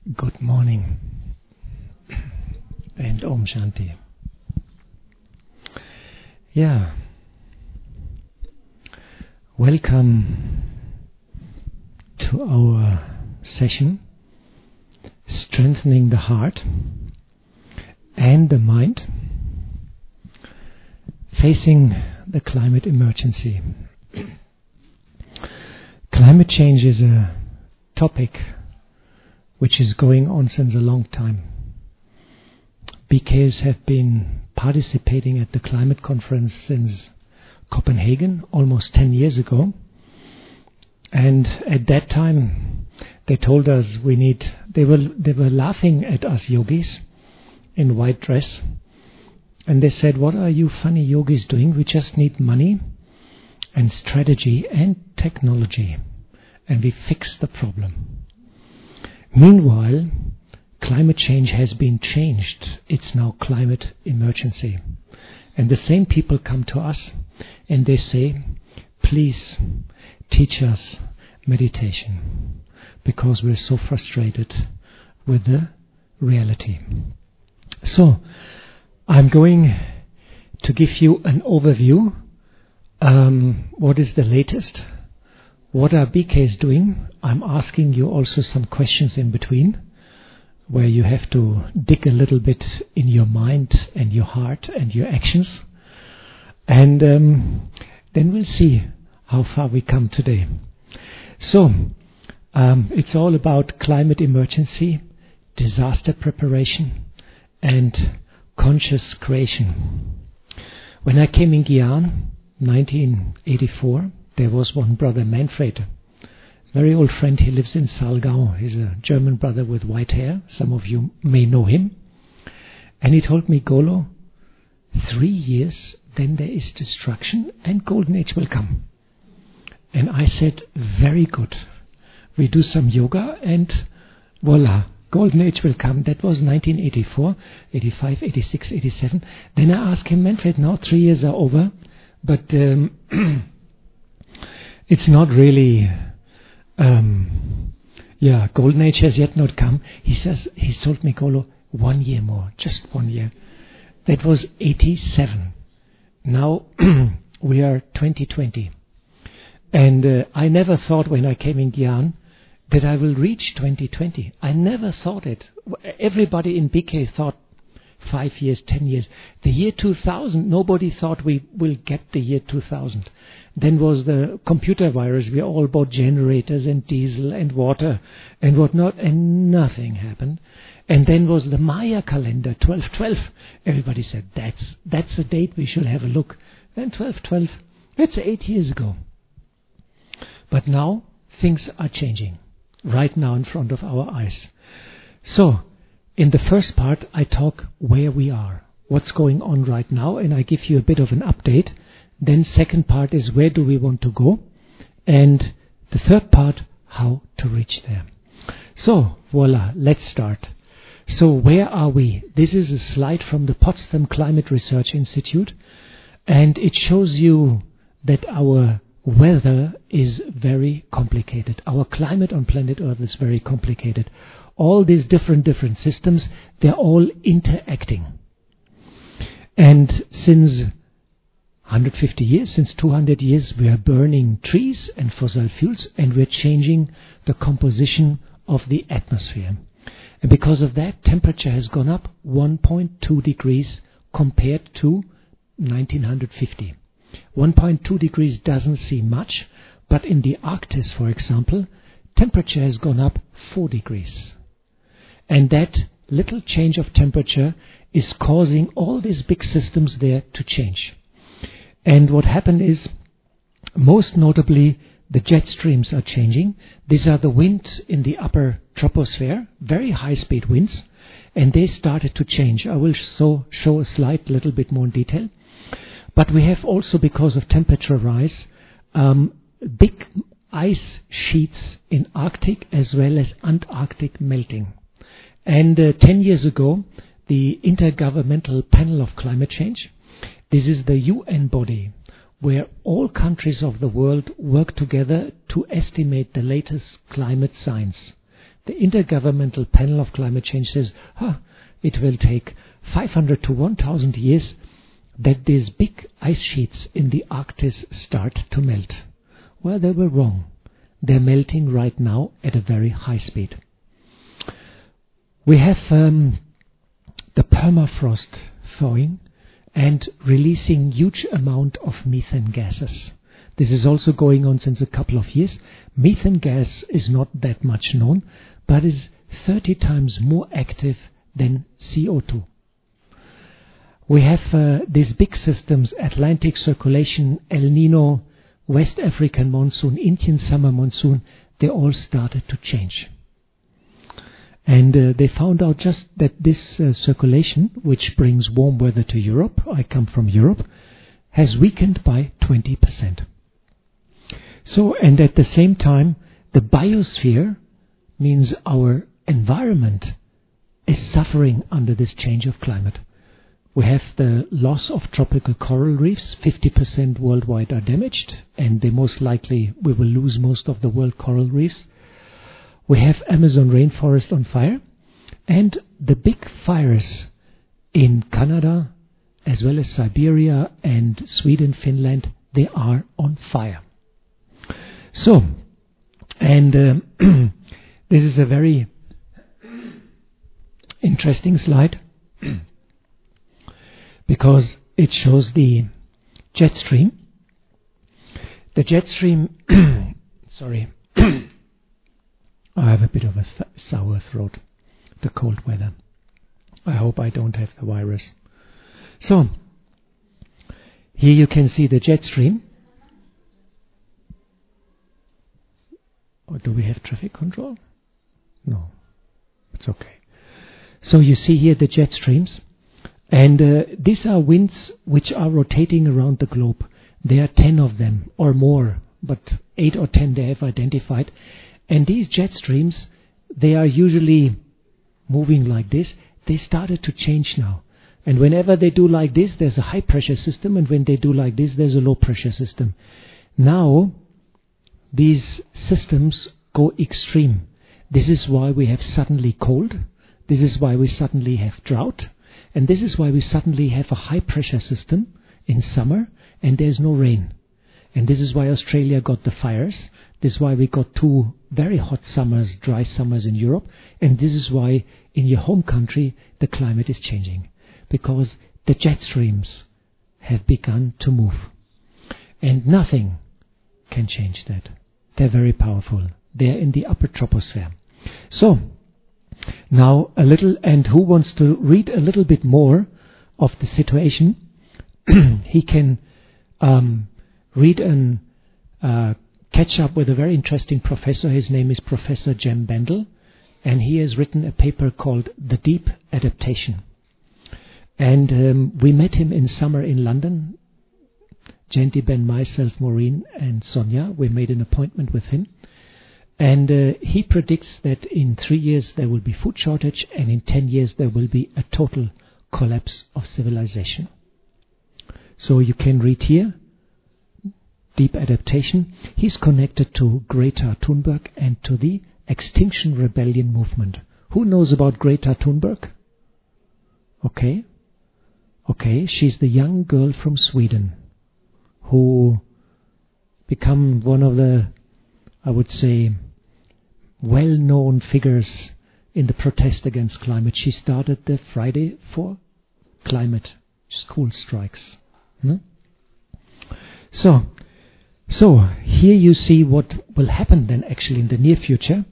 Good morning and Om Shanti. Yeah, welcome to our session, Strengthening the Heart and the Mind, Facing the Climate Emergency. Climate change is a topic which is going on since a long time. BKs have been participating at the climate conference since Copenhagen almost 10 years ago. And at that time, they told us they were laughing at us yogis in white dress. And they said, what are you funny yogis doing? We just need money and strategy and technology. And we fix the problem. Meanwhile, climate change has been changed. It's now climate emergency. And the same people come to us and they say, please teach us meditation because we're so frustrated with the reality. So, I'm going to give you an overview. What is the latest? What are BKs doing? I'm asking you also some questions in between, where you have to dig a little bit in your mind and your heart and your actions. And then we'll see how far we come today. So, it's all about climate emergency, disaster preparation, and conscious creation. When I came in Gyan, 1984, there was one brother, Manfred, very old friend. He lives in Salgau. He's a German brother with white hair. Some of you may know him. And he told me, Golo, 3 years, then there is destruction and golden age will come. And I said, very good. We do some yoga and voila, golden age will come. That was 1984, 85, 86, 87. Then I asked him, Manfred, now 3 years are over, but it's not really, golden age has yet not come. He told me, Golo, 1 year more, just 1 year. That was 87. Now we are 2020. And I never thought when I came in Gyan that I will reach 2020. I never thought it. Everybody in BK thought 5 years, 10 years. The year 2000, nobody thought we will get the year 2000. Then was the computer virus. We all bought generators and diesel and water and whatnot, and nothing happened. And then was the Maya calendar, 12/12. Everybody said, that's a date we should have a look. Then 12/12, that's 8 years ago. But now things are changing right now in front of our eyes. So, in the first part, I talk where we are, what's going on right now, and I give you a bit of an update. Then second part is where do we want to go, and the third part, how to reach there. So, voila, let's start. So, where are we? This is a slide from the Potsdam Climate Research Institute, and it shows you that our weather is very complicated. Our climate on planet Earth is very complicated. All these different systems, they're all interacting. And since 150 years, since 200 years, we are burning trees and fossil fuels, and we're changing the composition of the atmosphere. And because of that, temperature has gone up 1.2 degrees compared to 1950. 1.2 degrees doesn't seem much, but in the Arctic, for example, temperature has gone up 4 degrees. And that little change of temperature is causing all these big systems there to change. And what happened is, most notably, the jet streams are changing. These are the winds in the upper troposphere, very high-speed winds, and they started to change. I will show a slide a little bit more in detail. But we have also, because of temperature rise, big ice sheets in Arctic as well as Antarctic melting. And 10 years ago, the Intergovernmental Panel of Climate Change, this is the UN body where all countries of the world work together to estimate the latest climate science. The Intergovernmental Panel of Climate Change says, it will take 500 to 1,000 years that these big ice sheets in the Arctic start to melt. Well, they were wrong. They're melting right now at a very high speed. We have the permafrost thawing and releasing huge amount of methane gases. This is also going on since a couple of years. Methane gas is not that much known, but is 30 times more active than CO2. We have these big systems, Atlantic circulation, El Nino, West African monsoon, Indian summer monsoon, they all started to change. And they found out just that this circulation, which brings warm weather to Europe, I come from Europe, has weakened by 20%. So, and at the same time, the biosphere, means our environment, is suffering under this change of climate. We have the loss of tropical coral reefs, 50% worldwide are damaged, and they most likely, we will lose most of the world coral reefs. We have Amazon rainforest on fire, and the big fires in Canada, as well as Siberia and Sweden, Finland, they are on fire. So, and this is a very interesting slide because it shows the jet stream. The jet stream, sorry, I have a bit of a sour throat, the cold weather. I hope I don't have the virus. So, here you can see the jet stream. Or do we have traffic control? No, it's okay. So you see here the jet streams. And these are winds which are rotating around the globe. There are 10 of them or more, but 8 or 10 they have identified. And these jet streams, they are usually moving like this. They started to change now. And whenever they do like this, there's a high pressure system. And when they do like this, there's a low pressure system. Now, these systems go extreme. This is why we have suddenly cold. This is why we suddenly have drought. And this is why we suddenly have a high pressure system in summer and there's no rain. And this is why Australia got the fires. This is why we got 2 very hot summers, dry summers in Europe. And this is why in your home country the climate is changing. Because the jet streams have begun to move. And nothing can change that. They're very powerful. They're in the upper troposphere. So, now a little, and who wants to read a little bit more of the situation, he can read and catch up with a very interesting professor. His name is Professor Jem Bendel, and he has written a paper called The Deep Adaptation. And we met him in summer in London. Genty, Ben, myself, Maureen and Sonia, we made an appointment with him. And he predicts that in 3 years there will be food shortage, and in 10 years there will be a total collapse of civilization. So you can read here, Deep Adaptation. He's connected to Greta Thunberg and to the Extinction Rebellion movement. Who knows about Greta Thunberg? Okay. Okay, she's the young girl from Sweden who become one of the, I would say, well-known figures in the protest against climate. She started the Friday for Climate school strikes. So here you see what will happen then actually in the near future.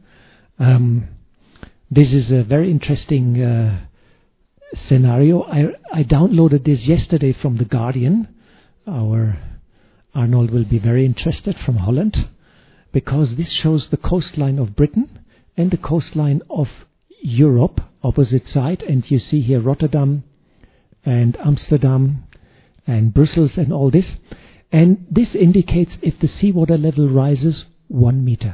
This is a very interesting scenario. I downloaded this yesterday from The Guardian. Our Arnold will be very interested, from Holland, because this shows the coastline of Britain and the coastline of Europe, opposite side, and you see here Rotterdam and Amsterdam and Brussels and all this. And this indicates if the seawater level rises 1 meter.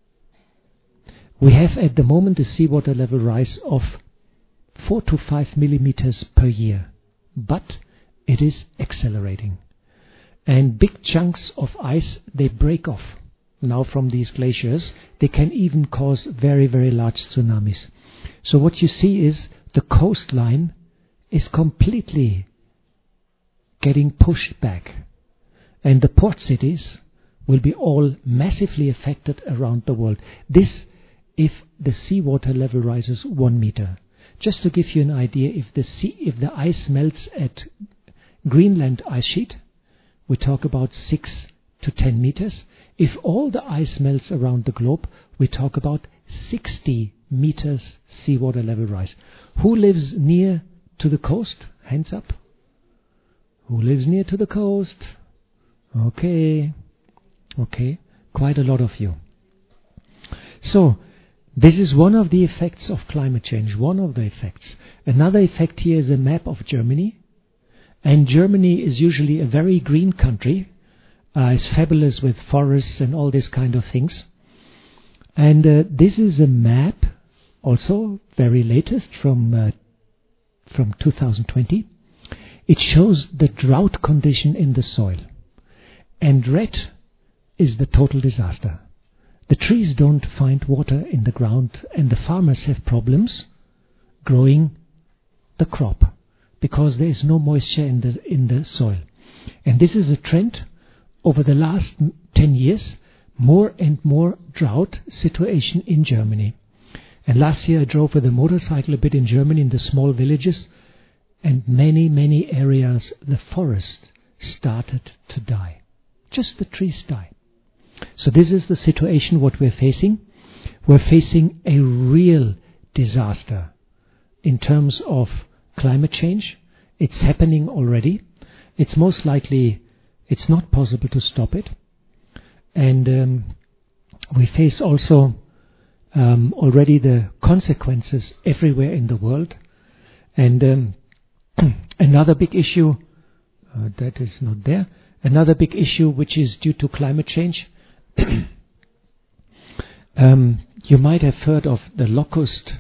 We have at the moment a seawater level rise of 4 to 5 millimeters per year, but it is accelerating. And big chunks of ice, they break off. now from these glaciers, they can even cause very, very large tsunamis. So what you see is the coastline is completely getting pushed back. And the port cities will be all massively affected around the world. This, if the seawater level rises 1 meter. Just to give you an idea, if the ice melts at Greenland ice sheet, we talk about 6 to 10 meters. If all the ice melts around the globe, we talk about 60 meters seawater level rise. Who lives near to the coast? Hands up. Who lives near to the coast? Okay, quite a lot of you. So, this is one of the effects of climate change, one of the effects. Another effect here is a map of Germany. And Germany is usually a very green country. It's fabulous with forests and all these kind of things. And this is a map, also very latest from 2020. It shows the drought condition in the soil. And red is the total disaster. The trees don't find water in the ground, and the farmers have problems growing the crop because there is no moisture in the soil. And this is a trend over the last 10 years, more and more drought situation in Germany. And last year I drove with a motorcycle a bit in Germany in the small villages, and many areas the forest started to die. Just the trees die. So this is the situation what we're facing. We're facing a real disaster in terms of climate change. It's happening already. It's most likely, it's not possible to stop it. And we face also already the consequences everywhere in the world. And another big issue, that is not there, another big issue which is due to climate change. You might have heard of the locust,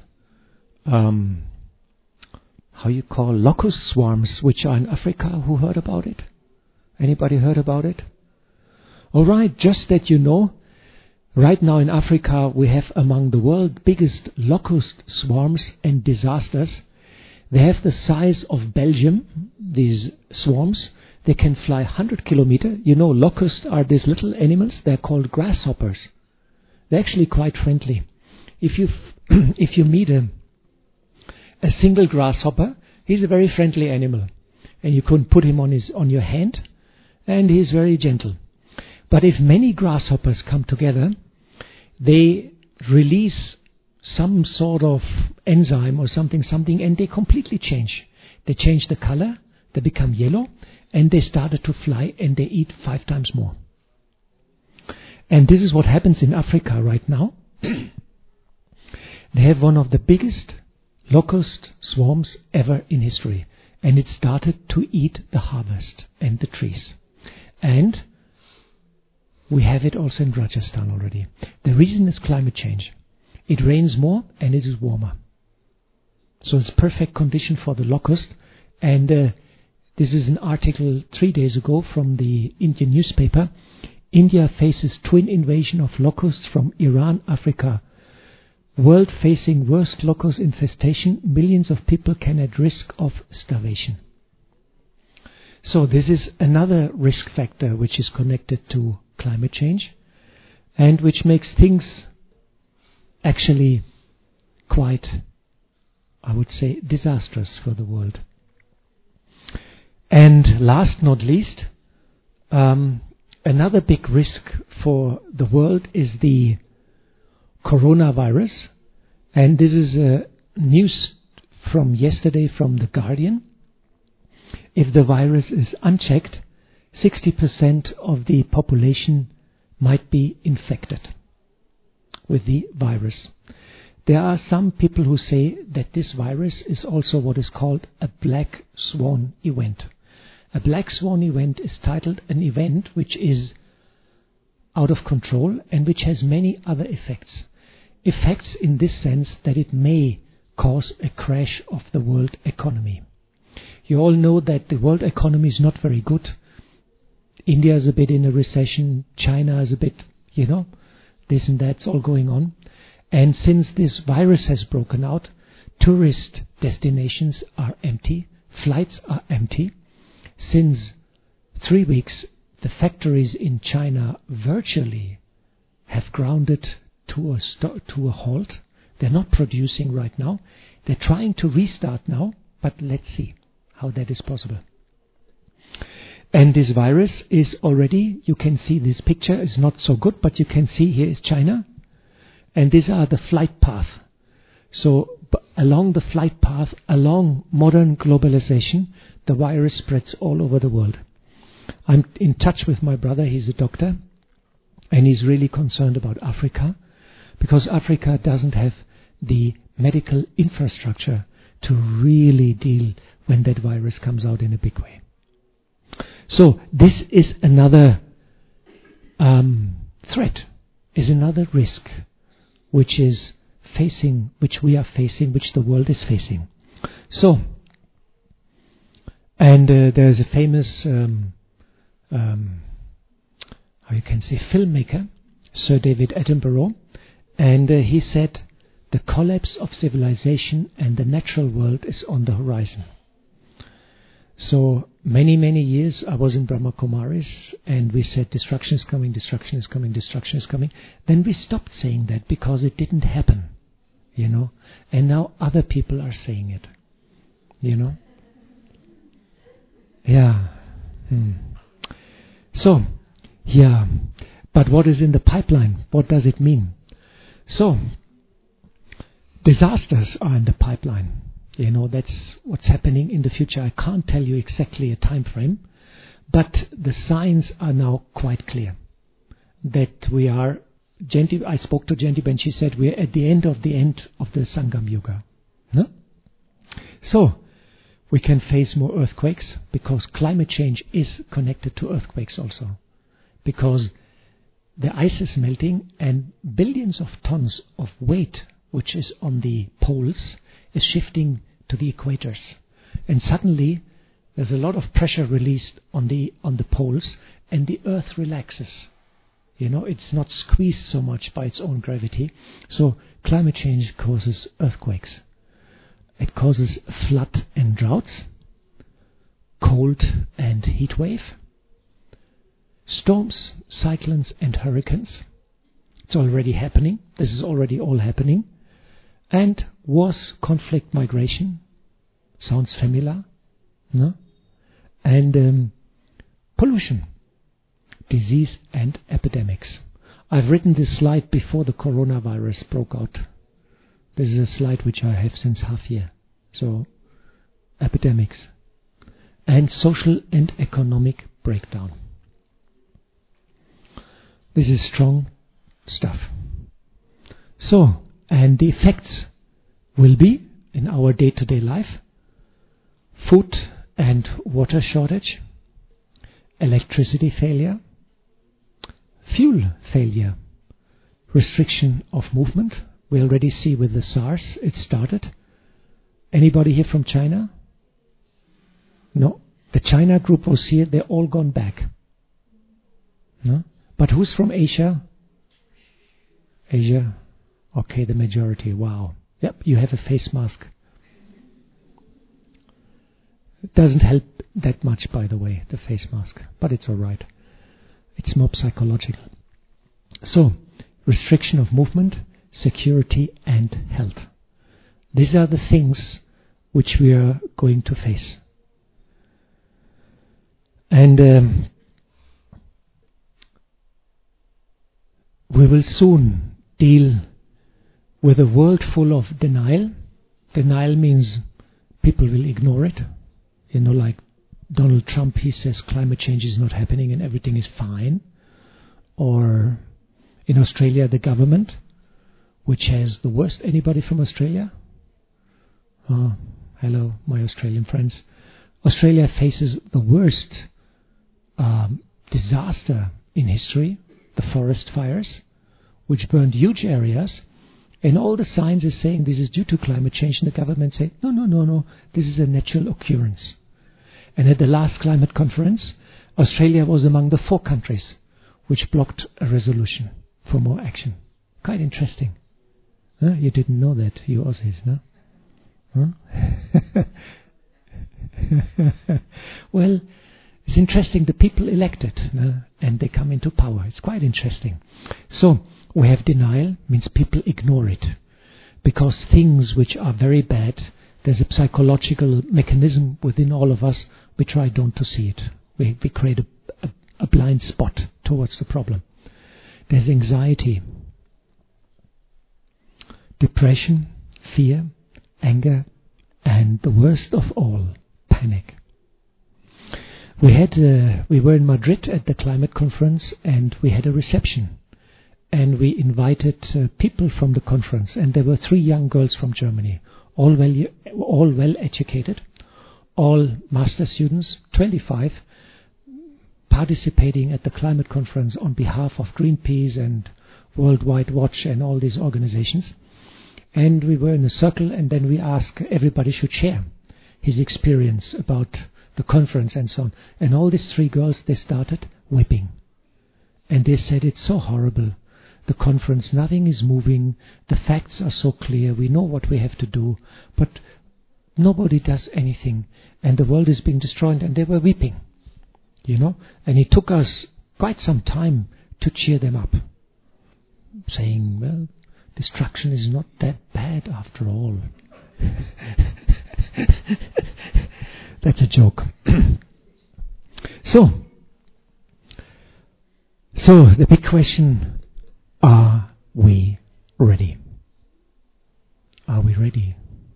locust swarms, which are in Africa. Who heard about it? Anybody heard about it? All right, just that you know, right now in Africa we have among the world's biggest locust swarms and disasters. They have the size of Belgium, these swarms. They can fly 100 kilometers. You know, locusts are these little animals. They're called grasshoppers. They're actually quite friendly. If you meet a single grasshopper, he's a very friendly animal, and you can put him on your hand, and he's very gentle. But if many grasshoppers come together, they release some sort of enzyme or something, and they completely change. They change the color. They become yellow. And they started to fly, and they eat 5 times more. And this is what happens in Africa right now. They have one of the biggest locust swarms ever in history. And it started to eat the harvest and the trees. And we have it also in Rajasthan already. The reason is climate change. It rains more and it is warmer. So it's perfect condition for the locust. And this is an article 3 days ago from the Indian newspaper. India faces twin invasion of locusts from Iran, Africa. World facing worst locust infestation. Millions of people can at risk of starvation. So this is another risk factor which is connected to climate change and which makes things actually quite, I would say, disastrous for the world. And last not least, another big risk for the world is the coronavirus. And this is news from yesterday from The Guardian. If the virus is unchecked, 60% of the population might be infected with the virus. There are some people who say that this virus is also what is called a black swan event. A black swan event is titled an event which is out of control and which has many other effects. Effects in this sense that it may cause a crash of the world economy. You all know that the world economy is not very good. India is a bit in a recession. China is a bit This and that's all going on. And since this virus has broken out, tourist destinations are empty, flights are empty. Since 3 weeks, the factories in China virtually have grounded to a halt. They're not producing right now. They're trying to restart now, but let's see how that is possible. And this virus is already, you can see this picture is not so good, but you can see here is China. And these are the flight path. So along the flight path, along modern globalization, the virus spreads all over the world. I'm in touch with my brother, he's a doctor, and he's really concerned about Africa, because Africa doesn't have the medical infrastructure to really deal when that virus comes out in a big way. So this is another threat, is another risk which we are facing, which the world is facing. So, and there's a famous, how you can say, filmmaker, Sir David Attenborough, and he said, the collapse of civilization and the natural world is on the horizon. So many, many years I was in Brahma Kumaris and we said destruction is coming, destruction is coming, destruction is coming. Then we stopped saying that because it didn't happen, And now other people are saying it, Yeah. So, yeah. But what is in the pipeline? What does it mean? So, disasters are in the pipeline. That's what's happening in the future. I can't tell you exactly a time frame, but the signs are now quite clear that we are. I spoke to Jentiben. She said we're at the end of the Sangam Yuga. No? So we can face more earthquakes because climate change is connected to earthquakes also, because the ice is melting and billions of tons of weight which is on the poles is shifting to the equators, and suddenly there's a lot of pressure released on the poles, and the earth relaxes. It's not squeezed so much by its own gravity. So climate change causes earthquakes. It causes flood and droughts, cold and heat wave, storms, cyclones and hurricanes. It's already happening. This is already all happening. And wars, conflict, migration. Sounds familiar, no? And pollution, disease and epidemics. I've written this slide before the coronavirus broke out. This is a slide which I have since half year. So, epidemics and social and economic breakdown. This is strong stuff. So, and the effects will be in our day-to-day life: food and water shortage, electricity failure, fuel failure, restriction of movement. We already see with the SARS it started. Anybody here from China? No. The China group was here. They're all gone back. No? But who's from Asia? Asia? Okay, the majority. Wow. Yep, you have a face mask. It doesn't help that much, by the way, the face mask. But it's all right. It's more psychological. So, restriction of movement, security and health. These are the things which we are going to face. And we will soon deal with a world full of denial. Denial means people will ignore it. Like Donald Trump, he says climate change is not happening and everything is fine. Or in Australia, the government, which has the worst. Anybody from Australia? Oh, hello, my Australian friends. Australia faces the worst disaster in history, the forest fires, which burned huge areas. And all the signs are saying this is due to climate change, and the government say, no, this is a natural occurrence. And at the last climate conference, Australia was among the 4 countries which blocked a resolution. for more action. Quite interesting. Huh? You didn't know that, you Aussies, no? Huh? Well, it's interesting, the people elected, and they come into power. It's quite interesting. So, we have denial, means people ignore it. Because things which are very bad, there's a psychological mechanism within all of us, we try don't to see it. We create a blind spot towards the problem. There's anxiety, depression, fear, anger, and the worst of all, panic. We were in Madrid at the climate conference, and we had a reception, and we invited people from the conference, and there were 3 young girls from Germany, all well educated, all master students, 25, participating at the climate conference on behalf of Greenpeace and Worldwide Watch and all these organizations. And we were in a circle, and then we asked everybody should share his experience about the conference and so on. And all these 3 girls, they started weeping. And they said, it's so horrible. The conference, nothing is moving. The facts are so clear. We know what we have to do. But nobody does anything. And the world is being destroyed. And they were weeping. You know? And it took us quite some time to cheer them up. Saying, well, destruction is not that bad after all. That's a joke. So the big question, are we ready? Are we ready?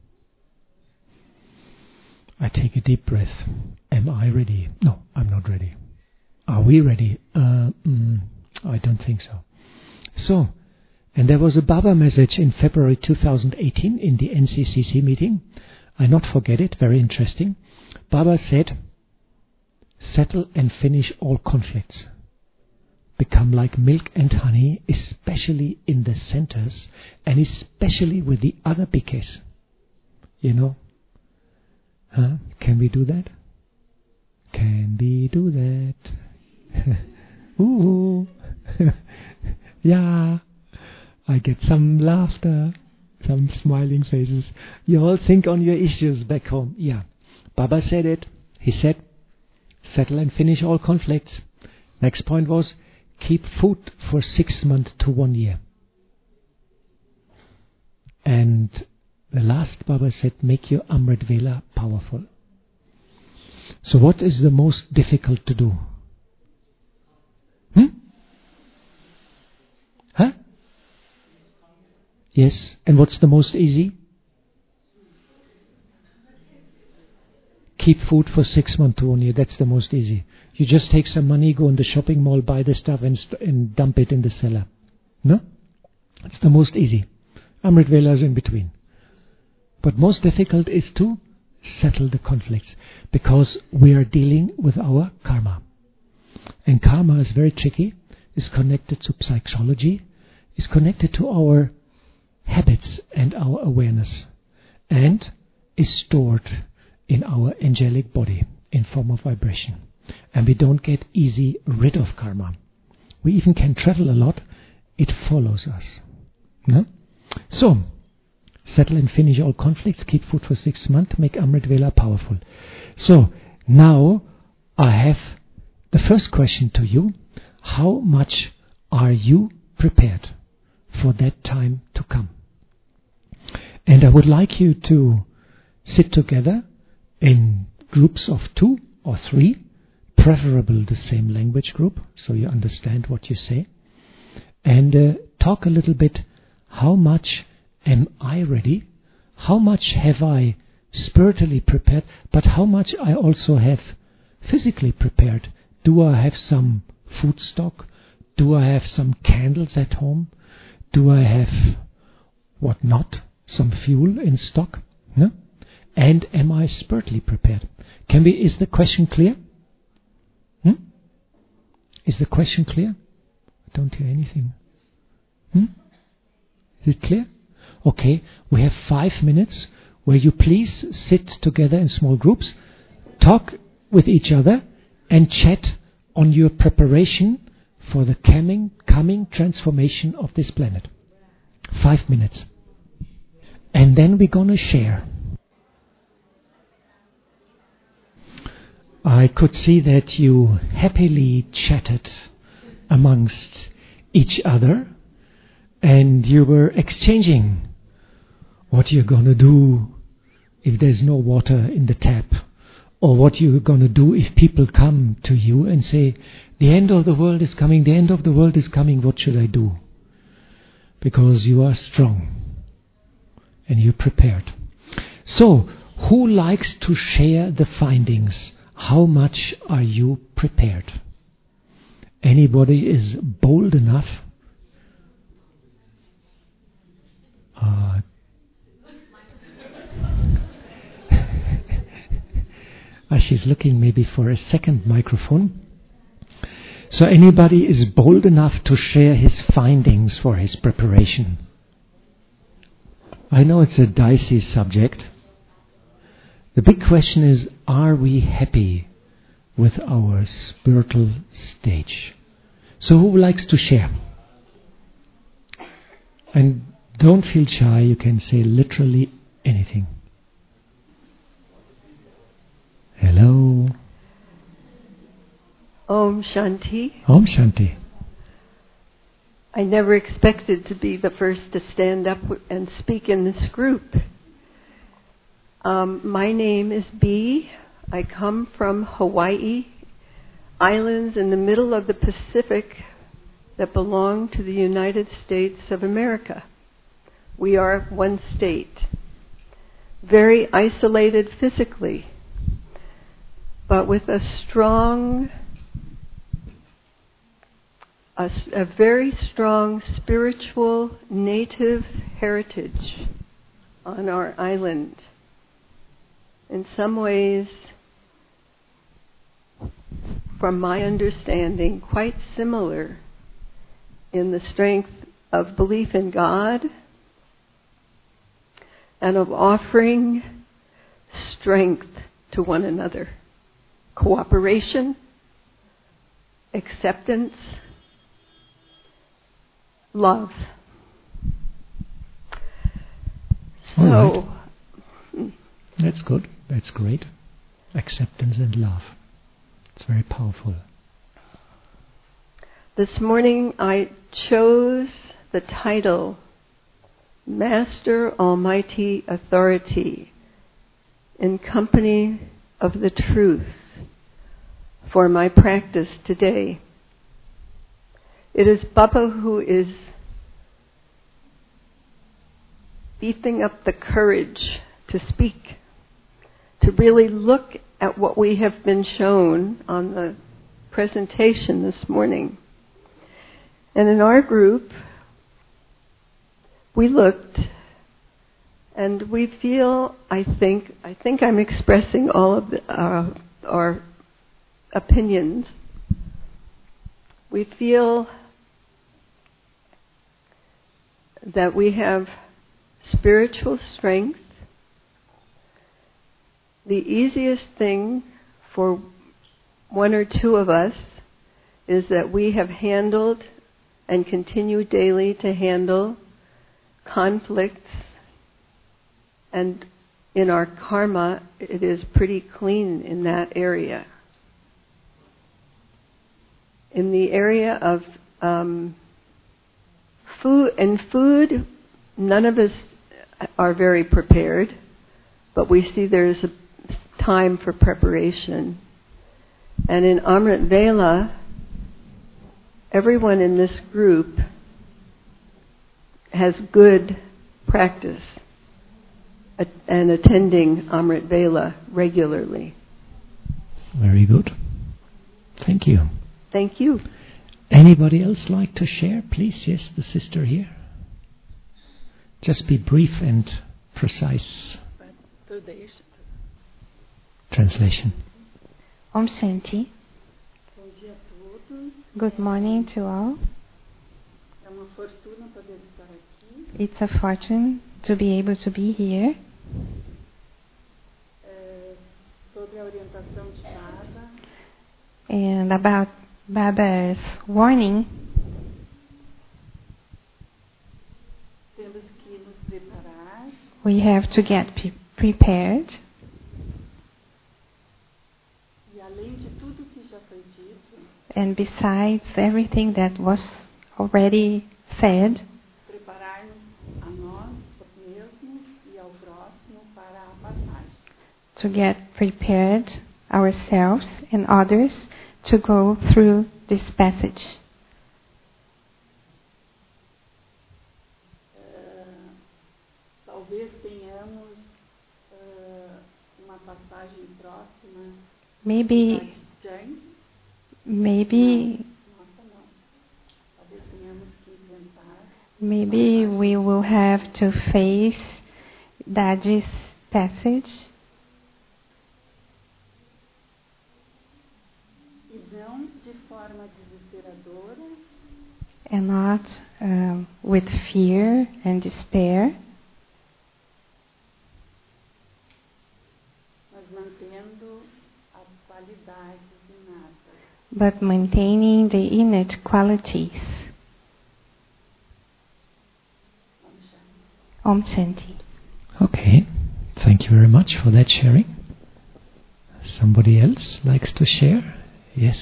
I take a deep breath. Am I ready? No, I'm not ready. Are we ready? I don't think so. So, and there was a Baba message in February 2018 in the NCCC meeting. I not forget it, very interesting. Baba said, settle and finish all conflicts. Become like milk and honey, especially in the centers, and especially with the other bhikkhus. You know? Huh? Can we do that? Can we do that? Ooh. Yeah. I get some laughter, some smiling faces. You all think on your issues back home. Yeah. Baba said it. He said, settle and finish all conflicts. Next point was, keep food for 6 months to 1 year. And the last Baba said, make your Amrit Vela powerful. So what is the most difficult to do? Huh? Yes. And what's the most easy? Keep food for 6 months to 1 year. That's the most easy. You just take some money, go in the shopping mall, buy the stuff and dump it in the cellar. No? It's the most easy. Amrit Vela is in between. But most difficult is to settle the conflicts, because we are dealing with our karma. And karma is very tricky, is connected to psychology, is connected to our habits and our awareness, and is stored in our angelic body in form of vibration. And we don't get easy rid of karma. We even can travel a lot. It follows us. No? So, settle and finish all conflicts, keep food for 6 months, make Amrit Vela powerful. So, now I have the first question to you. How much are you prepared for that time to come? And I would like you to sit together in groups of 2 or 3, preferable the same language group, so you understand what you say, and talk a little bit, how much am I ready? How much have I spiritually prepared, but how much I also have physically prepared? Do I have some food stock? Do I have some candles at home? Do I have what not? Some fuel in stock? No? And am I spiritually prepared? Is the question clear? Is the question clear? I don't hear anything. Is it clear? Okay, we have 5 minutes where you please sit together in small groups, talk with each other, and chat on your preparation for the coming transformation of this planet. 5 minutes. And then we're going to share. I could see that you happily chatted amongst each other, and you were exchanging what you're going to do if there's no water in the tap, or what you're going to do if people come to you and say, the end of the world is coming, the end of the world is coming, what should I do? Because you are strong and you're prepared. So, who likes to share the findings? How much are you prepared? Anybody is bold enough? She's looking maybe for a second microphone. So anybody is bold enough to share his findings for his preparation? I know it's a dicey subject. The big question is, are we happy with our spiritual stage? So who likes to share? And don't feel shy, you can say literally anything. Hello. Om Shanti. Om Shanti. I never expected to be the first to stand up and speak in this group. My name is Bee. I come from Hawaii, islands in the middle of the Pacific that belong to the United States of America. We are one state, very isolated physically, but with a strong, a very strong spiritual native heritage on our island. In some ways, from my understanding, quite similar in the strength of belief in God and of offering strength to one another. Cooperation, acceptance, love. So, that's good. That's great. Acceptance and love. It's very powerful. This morning I chose the title, Master Almighty Authority in Company of the Truth, for my practice today. It is Baba who is beefing up the courage to speak, to really look at what we have been shown on the presentation this morning. And in our group, we looked and we feel, I think I'm expressing all of our opinions. We feel that we have spiritual strength. The easiest thing for one or two of us is that we have handled and continue daily to handle conflicts, and in our karma it is pretty clean in that area. In the area of food, none of us are very prepared, but we see there's a time for preparation. And in Amrit Vela, everyone in this group has good practice and attending Amrit Vela regularly. Very good. Thank you. Thank you. Anybody else like to share? Please, yes, the sister here. Just be brief and precise. Translation. Om Shanti. Good morning to all. It's a fortune to be able to be here. And about Baba's warning. Temos que nos preparar. We have to get prepared. E além de tudo que já foi dito, And besides everything that was already said, preparar-nos a nós mesmos e ao próximo para a passagem. to get prepared ourselves and others to go through this passage. Talvez tenhamos uma passagem próxima. Maybe Nossa, não. Talvez tenhamos que inventar. Maybe we will have to face Daddy's passage E não de forma desesperadora, and not with fear and despair, mas mantendo as qualidades inatas. but maintaining the innate qualities. Om Shanti. Okay, thank you very much for that sharing. Somebody else likes to share? Yes.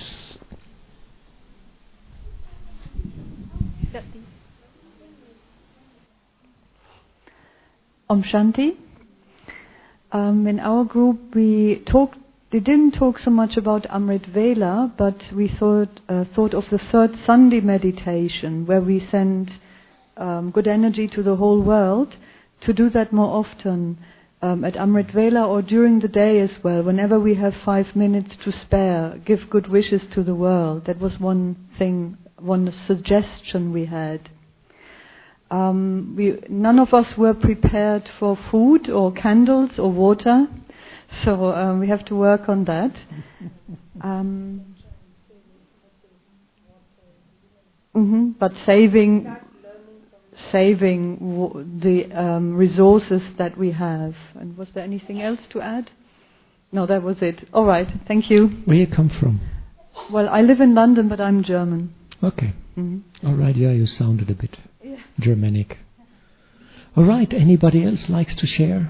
Om Shanti. In our group we didn't talk so much about Amrit Vela, but we thought of the third Sunday meditation, where we send good energy to the whole world, to do that more often at Amrit Vela or during the day as well. Whenever we have 5 minutes to spare, give good wishes to the world. That was one thing, one suggestion we had. None of us were prepared for food or candles or water, so we have to work on that. But saving the resources that we have. And was there anything else to add? No, that was it. All right, thank you. Where you come from? Well, I live in London, but I'm German. Okay. All right, yeah, you sounded a bit Germanic. All right, anybody else likes to share?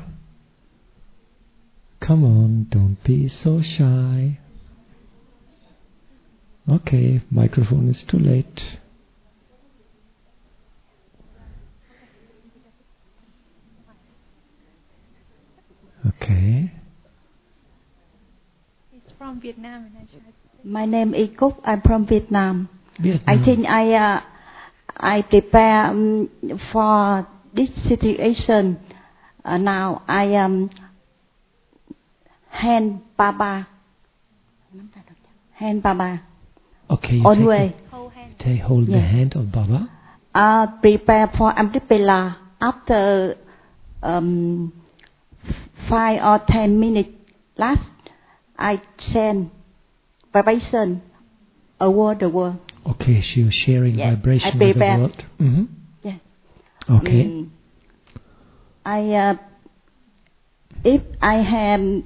Come on, don't be so shy. Okay, microphone is too late. Okay. It's from Vietnam. My name is Cúc. I'm from Vietnam. Vietnam. I think I prepare for this situation. Now I hand Baba. Okay, you Always. hold the hand of Baba. Prepare for Amrit Vela after 5 or 10 minutes last. I send vibration over the world. Okay, she was sharing vibration with the world. Yes. Okay. If I have,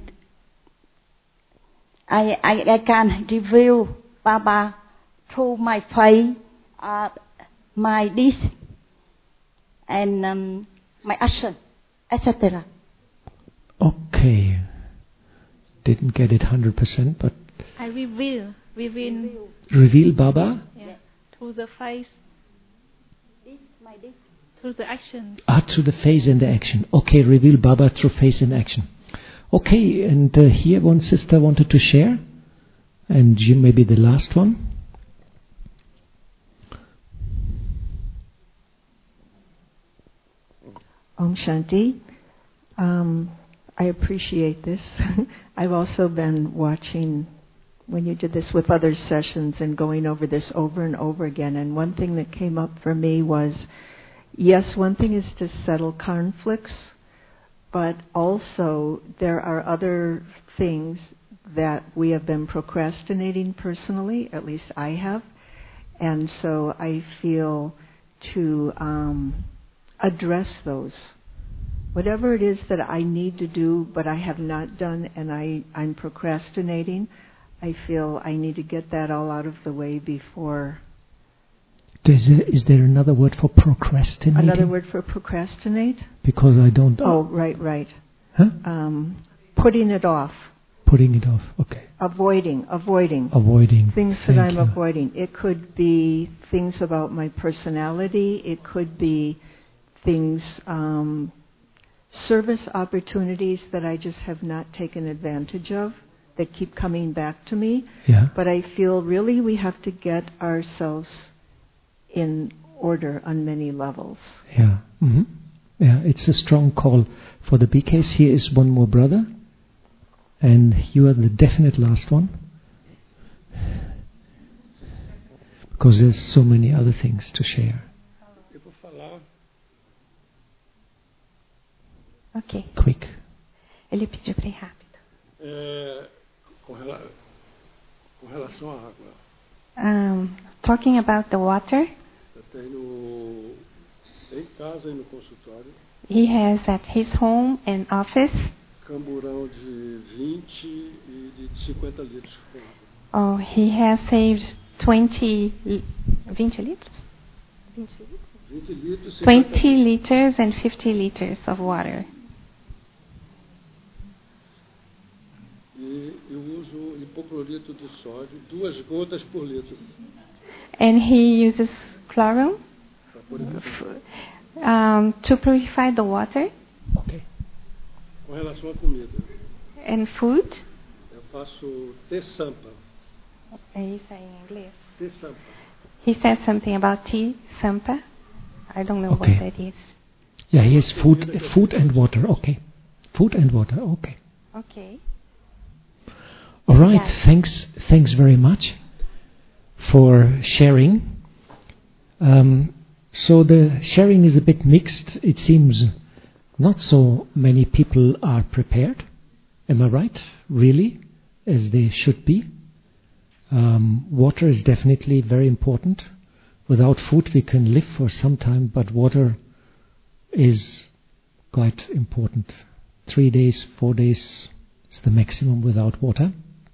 I can reveal Baba through my face, my dish, and my action, etc. Okay. Didn't get it 100%, but I reveal reveal Baba through the face, through the action. Through the face and the action. Okay, reveal Baba through face and action. Okay, and here one sister wanted to share, and Jim maybe the last one. Om Shanti. I appreciate this. I've also been watching when you did this with other sessions and going over this over and over again. And one thing that came up for me was, yes, one thing is to settle conflicts, but also there are other things that we have been procrastinating personally, at least I have. And so I feel to address those. Whatever it is that I need to do but I have not done and I'm procrastinating, I feel I need to get that all out of the way before. Is there another word for procrastinating? Another word for procrastinate? Because I don't... Oh, right. Huh? Putting it off. Putting it off, okay. Avoiding. Things that I'm avoiding. It could be things about my personality. It could be things, service opportunities that I just have not taken advantage of that keep coming back to me. Yeah. But I feel really we have to get ourselves in order on many levels. Yeah. Mm-hmm. Yeah, it's a strong call for the BKs. Here is one more brother, and you are the definite last one, because there's so many other things to share. Ok. Quick. Ele pediu para ir rápido. Com relação à água. Talking about the water. Eu tenho em casa e no consultório. He has at his home and office. Camburão de 20 e de 50 litros com água. Oh, he has saved 20 liters? 20 liters and 50 liters of water. E eu uso hipoclorito de sódio, 2 gotas por litro. And he uses chlorum to purify the water. Okay. Com relação à comida. And food. Eu faço T-Sampa. He said in English. T-Sampa. He said something about tea, sampa. I don't know Okay. what that is. Yeah, here's food and water. Okay. Food and water. Okay. Okay. All right. Yeah. Thanks very much for sharing. So the sharing is a bit mixed. It seems not so many people are prepared. Am I right? Really? As they should be. Water is definitely very important. Without food we can live for some time, but water is quite important. 3 days, 4 days is the maximum without water.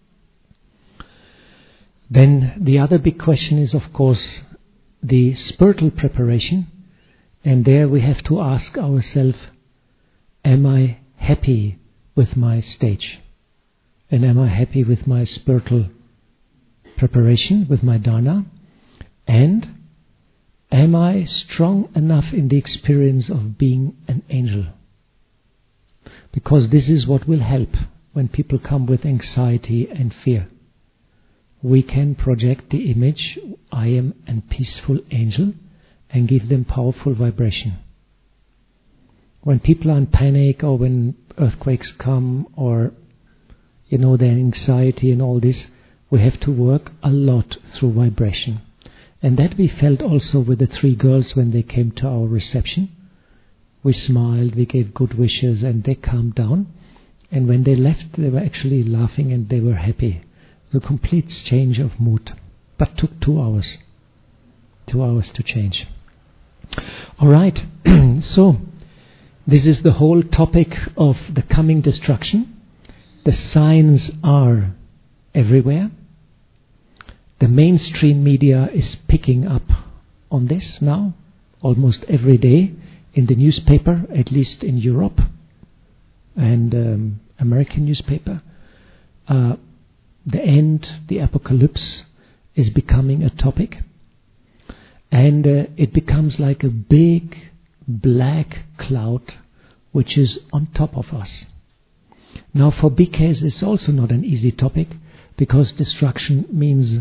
Then the other big question is, of course, the spiritual preparation. And there we have to ask ourselves, am I happy with my stage? And am I happy with my spiritual preparation, with my dharna? And am I strong enough in the experience of being an angel? Because this is what will help when people come with anxiety and fear. We can project the image, I am a peaceful angel, and give them powerful vibration. When people are in panic, or when earthquakes come, or their anxiety and all this, we have to work a lot through vibration. And that we felt also with the 3 girls when they came to our reception. We smiled, we gave good wishes, and they calmed down. And when they left, they were actually laughing and they were happy. The complete change of mood, but took 2 hours. 2 hours to change. All right, so this is the whole topic of the coming destruction. The signs are everywhere. The mainstream media is picking up on this now, almost every day in the newspaper, at least in Europe and American newspaper. The end, the apocalypse, is becoming a topic, and it becomes like a big black cloud which is on top of us. Now for BKs it's also not an easy topic, because destruction means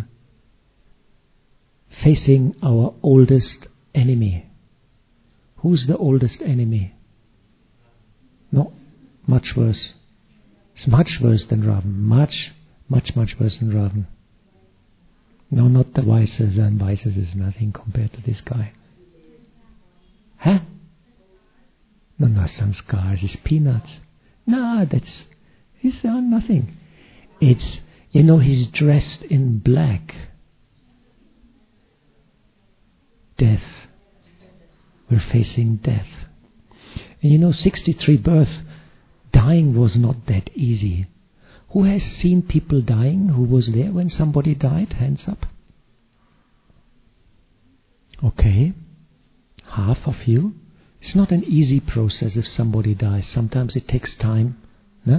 facing our oldest enemy. Who's the oldest enemy? No, much worse. It's much worse than Ravan. Much worse than Ravan. No, not the Vices, and Vices is nothing compared to this guy. Huh? No, Samskars is peanuts. No, he's nothing. It's, he's dressed in black. Death. We're facing death. And 63 birth, dying was not that easy. Who has seen people dying? Who was there when somebody died? Hands up. Okay. Half of you. It's not an easy process if somebody dies. Sometimes it takes time. No?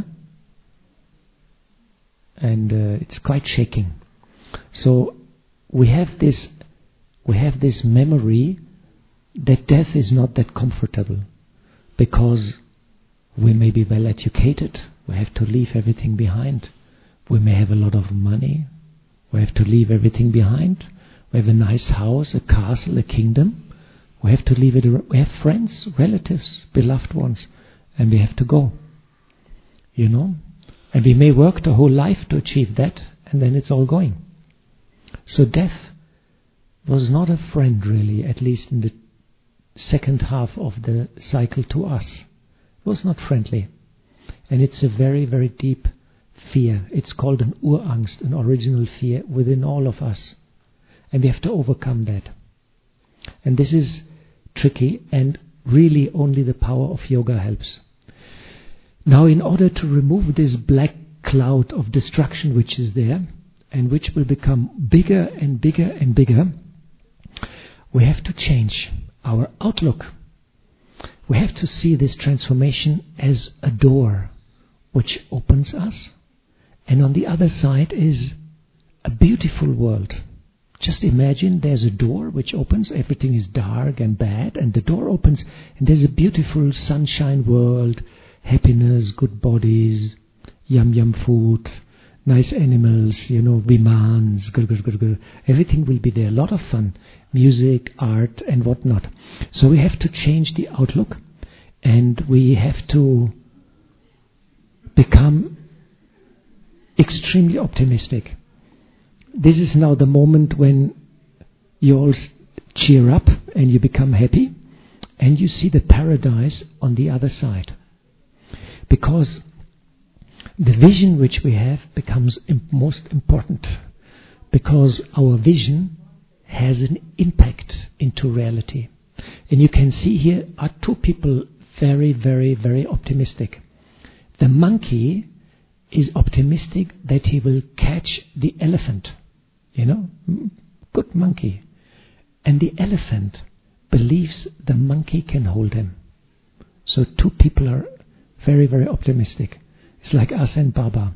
And it's quite shaking. So we have this memory that death is not that comfortable, because we may be well educated. We have to leave everything behind. We may have a lot of money. We have to leave everything behind. We have a nice house, a castle, a kingdom. We have to leave it. We have friends, relatives, beloved ones, and we have to go. You know? And we may work the whole life to achieve that, and then it's all going. So death was not a friend really, at least in the second half of the cycle to us. It was not friendly. And it's a very, very deep fear. It's called an Urangst, an original fear within all of us. And we have to overcome that. And this is tricky, and really only the power of yoga helps. Now, in order to remove this black cloud of destruction which is there, and which will become bigger and bigger and bigger, we have to change our outlook. We have to see this transformation as a door which opens us, and on the other side is a beautiful world. Just imagine there's a door which opens, everything is dark and bad, and the door opens, and there's a beautiful sunshine world, happiness, good bodies, yum food, nice animals, vimans, everything will be there, a lot of fun, music, art and whatnot. So we have to change the outlook, and we have to become extremely optimistic. This is now the moment when you all cheer up and you become happy, and you see the paradise on the other side. Because the vision which we have becomes most important, because our vision has an impact into reality. And you can see here are two people very, very, very optimistic. The monkey is optimistic that he will catch the elephant. Good monkey. And the elephant believes the monkey can hold him. So two people are very, very optimistic. It's like us and Baba,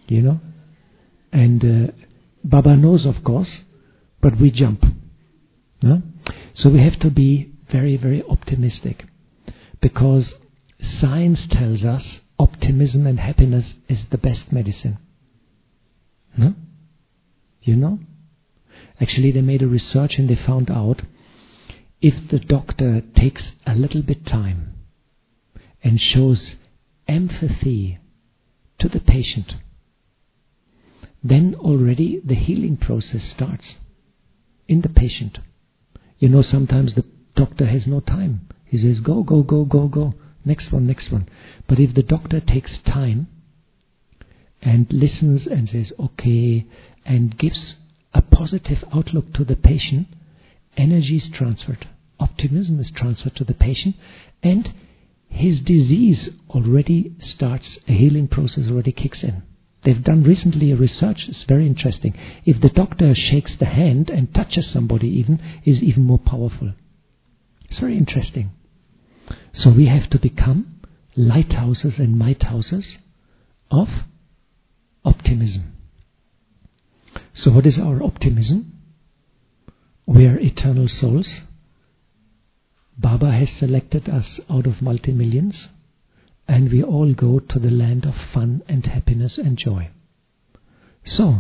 And Baba knows, of course, but we jump. No? So we have to be very, very optimistic, because science tells us optimism and happiness is the best medicine. No? Actually, they made a research and they found out if the doctor takes a little bit time and shows empathy to the patient, then already the healing process starts in the patient. Sometimes the doctor has no time. He says, go, next one. But if the doctor takes time and listens and says, okay, and gives a positive outlook to the patient, energy is transferred, optimism is transferred to the patient, and his disease already starts, a healing process already kicks in. They've done recently a research, it's very interesting. If the doctor shakes the hand and touches somebody is even more powerful. It's very interesting. So we have to become lighthouses and lighthouses of optimism. So what is our optimism? We are eternal souls. Baba has selected us out of multi-millions, and we all go to the land of fun and happiness and joy. So,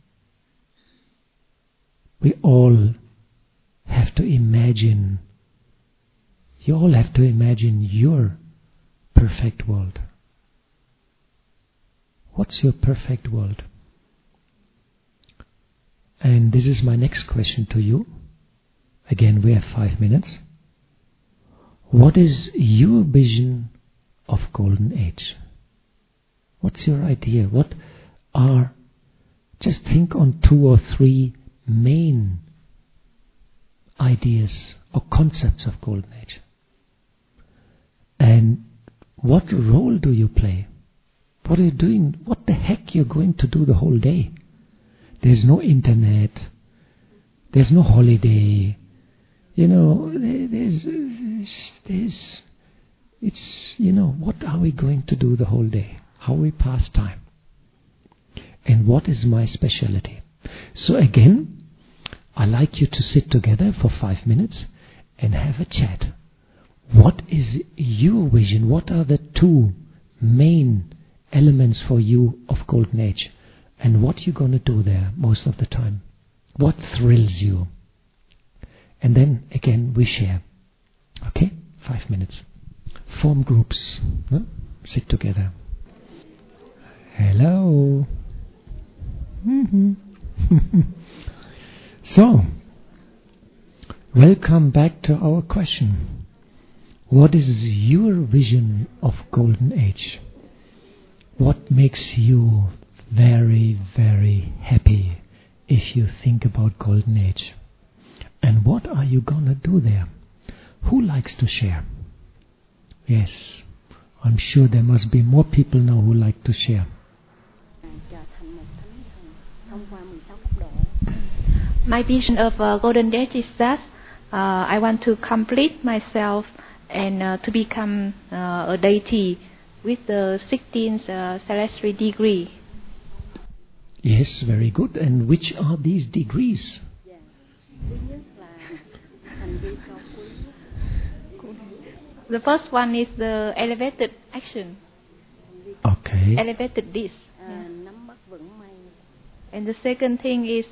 we all have to imagine, you all have to imagine your perfect world. What's your perfect world? And this is my next question to you. Again, we have 5 minutes. What is your vision of Golden Age? What's your idea? Just think on 2 or 3 main ideas or concepts of Golden Age. And what role do you play? What are you doing? What the heck you're going to do the whole day? There's no internet. There's no holiday. You know, what are we going to do the whole day? How we pass time? And what is my specialty? So again, I like you to sit together for 5 minutes and have a chat. What is your vision? What are the 2 main elements for you of Golden Age? And what you're going to do there most of the time? What thrills you? And then again we share. Okay? 5 minutes. Form groups. Huh? Sit together. Hello. So, welcome back to our question. What is your vision of Golden Age? What makes you very, very happy if you think about Golden Age? And what are you gonna do there? Who likes to share? Yes, I'm sure there must be more people now who like to share. My vision of Golden Age is that I want to complete myself and to become a deity with the 16th celestial degree. Yes, very good. And which are these degrees? The first one is the elevated action. Okay. Elevated this. And the second thing is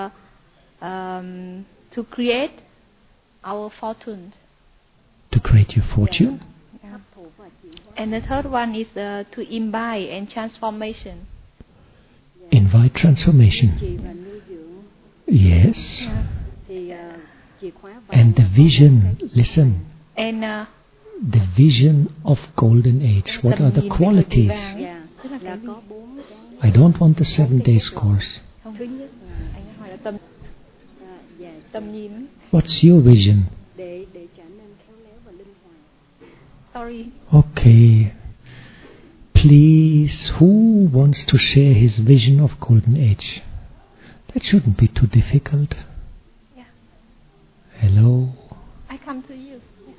to create our fortune. To create your fortune? Yeah. And the third one is to imbibe and transformation. Invite transformation. Yes. Yeah. And the vision, listen. And the vision of Golden Age. What are the qualities? I don't want the 7 days course. What's your vision? Sorry. Okay. Please, who wants to share his vision of Golden Age? That shouldn't be too difficult. Yeah. Hello. I come to you.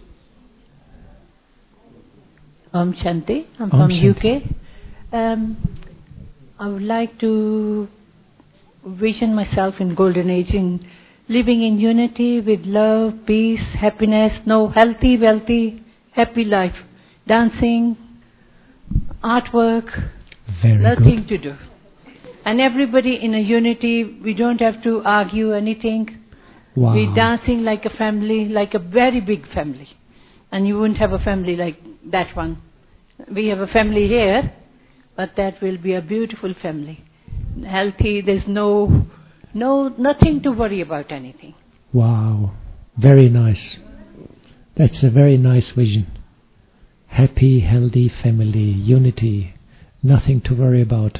I'm Shanti. I'm Om from Shanti. UK. I would like to vision myself in Golden Age, in living in unity with love, peace, happiness, healthy, wealthy, happy life, dancing, artwork, Very nothing good. to do. And everybody in a unity, we don't have to argue anything. Wow. We're dancing like a family, like a very big family. And you wouldn't have a family like that one. We have a family here, but that will be a beautiful family. Healthy, there's nothing to worry about anything. Wow. Very nice. That's a very nice vision. Happy, healthy family, unity, nothing to worry about.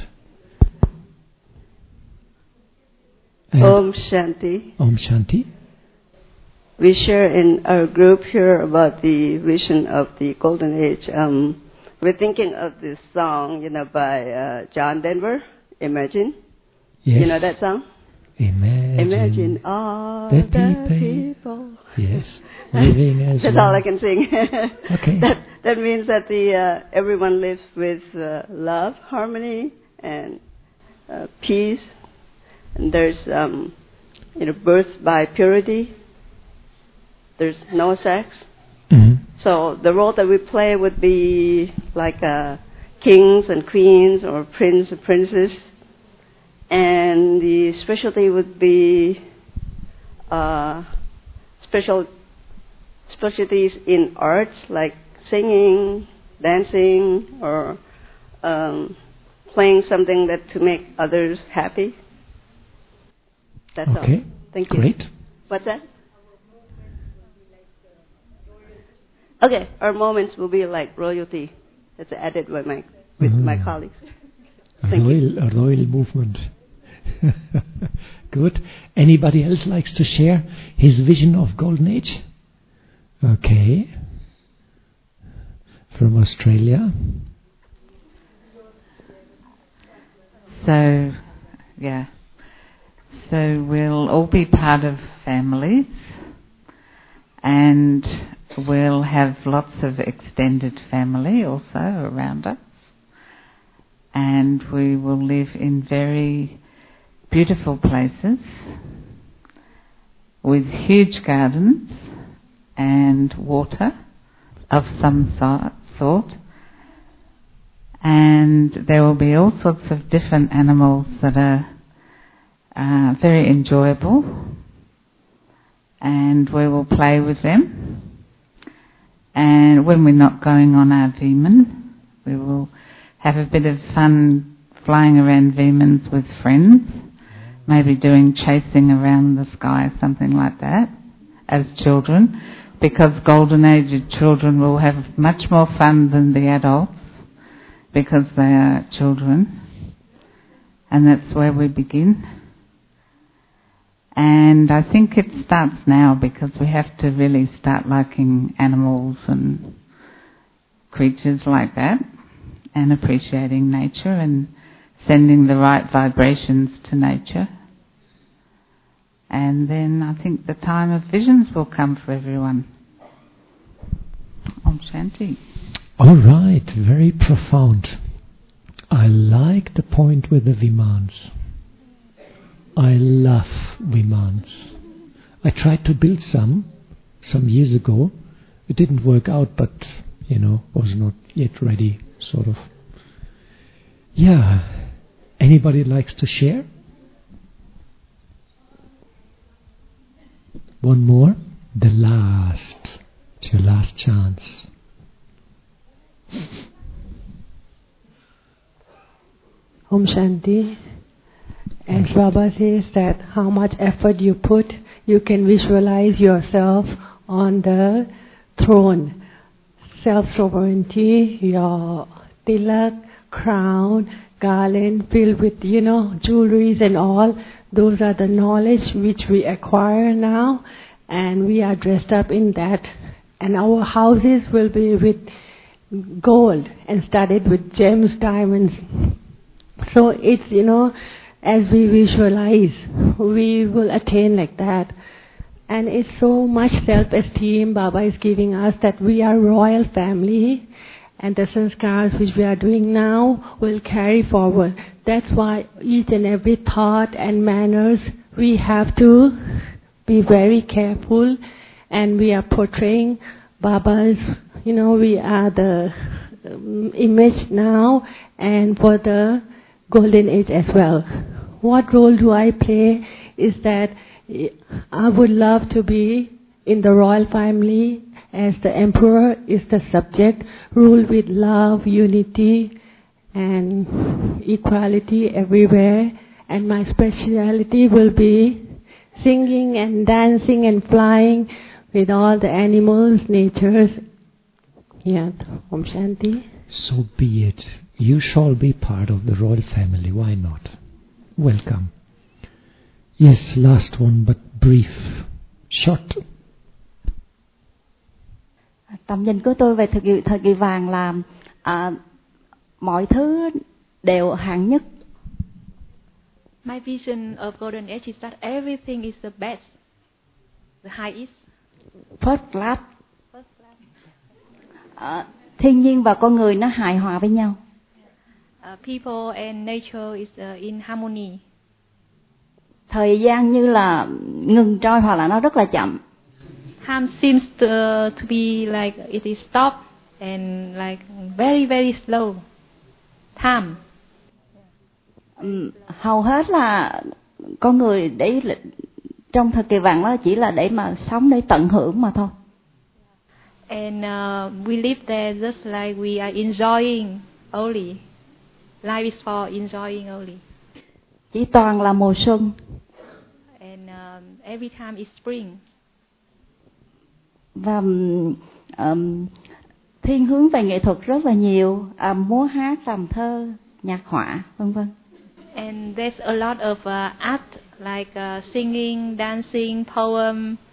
And Om Shanti. Om Shanti. We share in our group here about the vision of the Golden Age. We're thinking of this song, by John Denver, Imagine. Yes. You know that song? Imagine all the people. Yes. Living as That's one. all I can sing. Okay. That means that everyone lives with love, harmony, and peace. And there's birth by purity. There's no sex. Mm-hmm. So the role that we play would be like kings and queens or prince and princess. And the specialty would be specialties in arts like singing, dancing, or playing something that to make others happy. That's all. Okay. Thank you. Great. What's that? Okay, our moments will be like royalty. That's added by my colleagues. Thank you. A royal movement. Good. Anybody else likes to share his vision of Golden Age? Okay. From Australia. So, yeah. So we'll all be part of families, and we'll have lots of extended family also around us, and we will live in very beautiful places with huge gardens and water of some sort, and there will be all sorts of different animals that are very enjoyable, and we will play with them. And when we're not going on our Viman, we will have a bit of fun flying around Vimans with friends, maybe doing chasing around the sky, something like that, as children, because golden aged children will have much more fun than the adults, because they are children, and that's where we begin. And I think it starts now, because we have to really start liking animals and creatures like that, and appreciating nature and sending the right vibrations to nature. And then I think the time of visions will come for everyone. Om Shanti. All right, very profound. I like the point with the Vimans. I love Vimans. I tried to build some years ago. It didn't work out, but, was not yet ready, sort of. Yeah. Anybody likes to share? One more? The last. It's your last chance. Om Shanti. As Baba says that how much effort you put, you can visualize yourself on the throne. Self-sovereignty, your tilak, crown, garland filled with, jewelries and all. Those are the knowledge which we acquire now, and we are dressed up in that. And our houses will be with gold and studded with gems, diamonds. So it's, as we visualize, we will attain like that. And it's so much self-esteem Baba is giving us, that we are royal family, and the sanskars which we are doing now will carry forward. That's why each and every thought and manners we have to be very careful, and we are portraying Baba's, we are the image now, and for the golden age as well. What role do I play is that I would love to be in the royal family, as the emperor is the subject, rule with love, unity and equality everywhere. And my speciality will be singing and dancing and flying with all the animals, natures. Yeah, Om Shanti. So be it. You shall be part of the royal family. Why not? Welcome. Yes, last one, but brief, short. Tầm nhìn của tôi về thời kỳ vàng là mọi thứ đều hạng nhất. My vision of golden age is that everything is the best, the highest. First class. Thiên nhiên và con người nó hài hòa với nhau. People and nature is in harmony. Thời gian như là ngừng trôi, hoặc là nó rất là chậm. Time seems to be like it is stopped and like very very slow. Time. Hầu hết là con người để trong thời kỳ vàng đó chỉ là để mà sống, để tận hưởng mà thôi. And we live there just like we are enjoying only. Life is for enjoying only. Chỉ toàn là mùa xuân. And every time is spring. Và thiên hướng về nghệ thuật rất là nhiều, múa hát, làm thơ, nhạc họa, vân vân. And there's a lot of art like singing, dancing, poem,